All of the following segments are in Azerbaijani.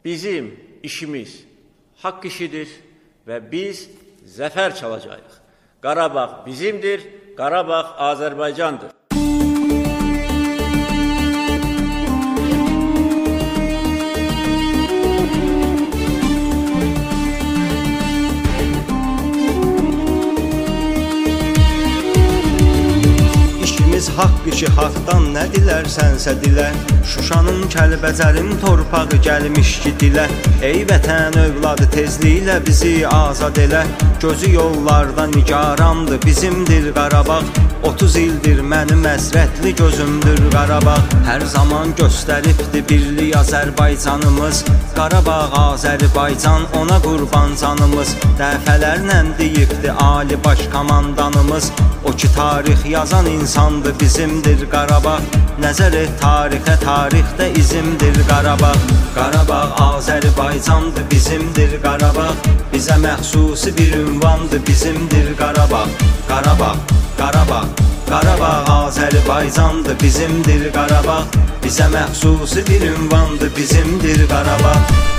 bizim işimiz haqq işidir və biz zəfər çalacağıq. Qarabağ bizimdir, Qarabağ Azərbaycandır. Haqq işi haqdan nə dilərsənsə dilə, Şuşanın Kəlbəcərin torpağı gəlmiş ki dilə. Ey vətən övladı tezliklə bizi azad elə, Gözü yollarda nigarandır bizimdir Qarabağ. 30 ildir mənim əsrətli gözümdür Qarabağ. Hər zaman göstəribdi birlik Azərbaycanımız, Qarabağ Azərbaycan ona qurban canımız. Dəfələrlə deyibdi Ali Baş Komandanımız, o ki tarix yazan insandır bizimdir Qarabağ. Nəzər et tarixə, tarixdə izimdir Qarabağ. Qarabağ Azərbaycandır bizimdir Qarabağ, bizə məxsusi bir ünvandır bizimdir Qarabağ. Qarabağ, Qarabağ, Qarabağ Azərbaycandır bizimdir Qarabağ, bizə məxsusi bir ünvandır bizimdir Qarabağ.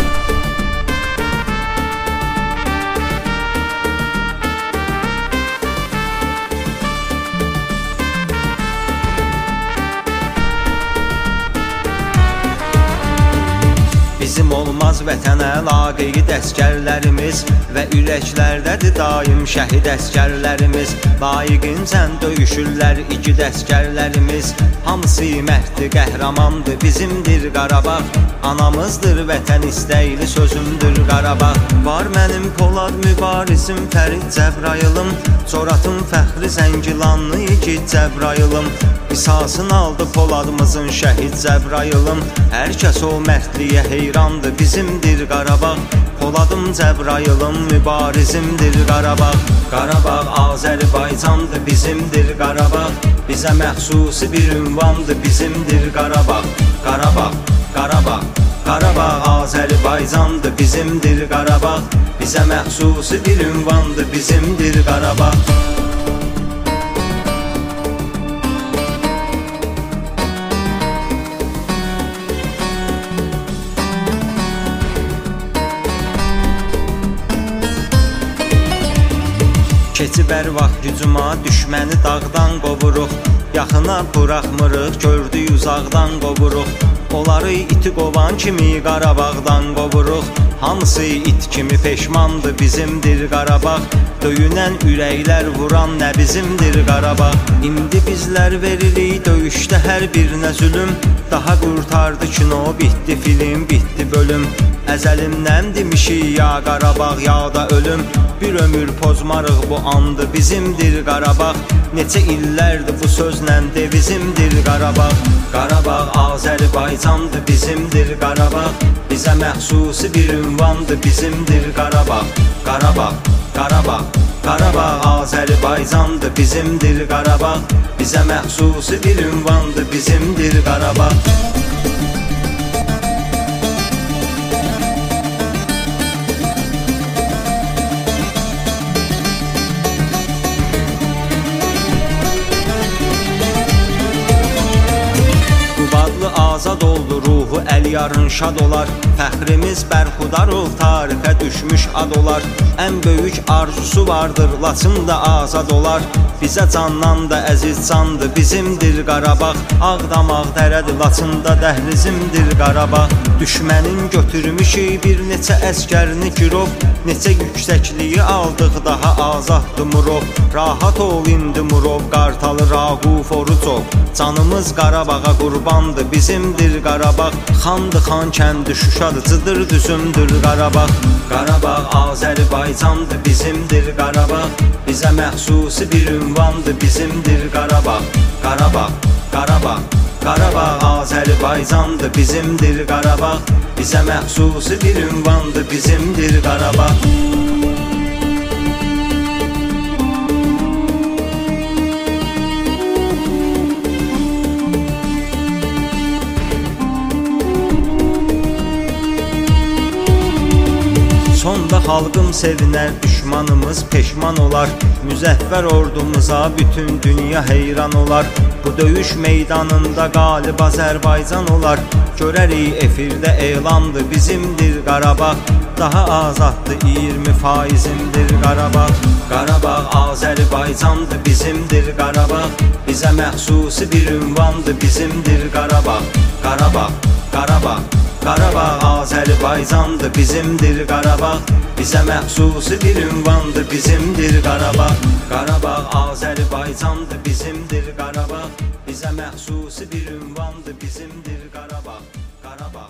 Bizim olmaz vətənə laqeyd əskərlərimiz və ürəklərdədir daim şəhid əskərlərimiz. Layiqincən döyüşürlər igid əskərlərimiz, hamısı mərddir, qəhrəmandır bizimdir Qarabağ. Anamızdır vətən istəkli sözümdür Qarabağ. Var mənim Polad mübarizim Fərid Cəbrayılım, Coratın fəxri Zəngilanlı igid Cəbrayılım. Qisasını aldı Poladımızın şəhid Cəbrayılım, hər kəs o mərdliyə heyrandır bizimdir Qarabağ. Poladım Cəbrayılım mübarizimdir Qarabağ. Qarabağ Azərbaycandır bizimdir Qarabağ, bizə məxsusi bir ünvandır bizimdir Qarabağ. Qarabağ, Qarabağ, Qarabağ Azərbaycandır bizimdir Qarabağ, bizə məxsusi bir ünvandır bizimdir Qarabağ. Keçib hər vaxt gücüma düşməni dağdan qovuruq, yaxına buraxmırıq gördük uzaqdan qovuruq. Onları iti qovan kimi Qarabağdan qovuruq, hamısı it kimi peşmandır bizimdir Qarabağ. Döyünən ürəklər vuran nə bizimdir Qarabağ. İndi bizlər veririk döyüşdə hər birinə zülüm, daha qurtardı kino, bitdi film, bitdi bölüm. Əzəlimdən demişik ya Qarabağ ya da ölüm, bir ömür pozmarıq bu andı bizimdir Qarabağ. Neçə illərdir bu sözlə devizimdir Qarabağ. Qarabağ Azərbaycandır bizimdir Qarabağ, bizə məxsusi bir ünvandır bizimdir Qarabağ. Qarabağ, Qarabağ, Qarabağ Azərbaycandır bizimdir Qarabağ, bizə məxsusi bir ünvandır bizimdir Qarabağ. Azad oldu ruhu əlyarın şad olar, fəxrimiz bərxudar ol, tarixə düşmüş ad olar. Ən böyük arzusu vardır, Laçında azad olar, bizə candan da əziz candır bizimdir Qarabağ. Ağdam Ağdərədir, Laçında dəhlizimdir Qarabağ. Düşmənin götürmüşük bir neçə əskərini girov, neçə yüksəkliyi aldıq daha azaddır Murov. Rahat ol indi Murov, Qartalı Raquf Orucov, canımız Qarabağa qurbandır bizimdir Qarabağ. Xandı xan kəndi Şuşadır, Cıdır düzümdür Qarabağ. Qarabağ Azərbaycandır bizimdir Qarabağ, bizə məxsusi bir ünvandır bizimdir Qarabağ. Qarabağ, Qarabağ, Qarabağ Azərbaycandır bizimdir Qarabağ, bizə məxsusi bir ünvandır bizimdir Qarabağ. Sonda xalqım sevinər, düşmanımız peşman olar. Müzəffər ordumuza bütün dünya heyran olar. Bu döyüş meydanında qalib Azərbaycan olar. Görərik efirdə elandı, bizimdir Qarabağ. Daha azaddır, 20%'imdir Qarabağ. Qarabağ Azərbaycandır, bizimdir Qarabağ. Bizə məxsusi bir ünvandır, bizimdir Qarabağ. Qarabağ, Qarabağ, Qarabağ Azərbaycandır, bizimdir Qarabağ. Bizə məxsusi bir ünvandır, bizimdir Qarabağ. Qarabağ Azərbaycandır, bizimdir Qarabağ. Bizə məxsusi bir ünvandır, bizimdir Qarabağ. Qarabağ.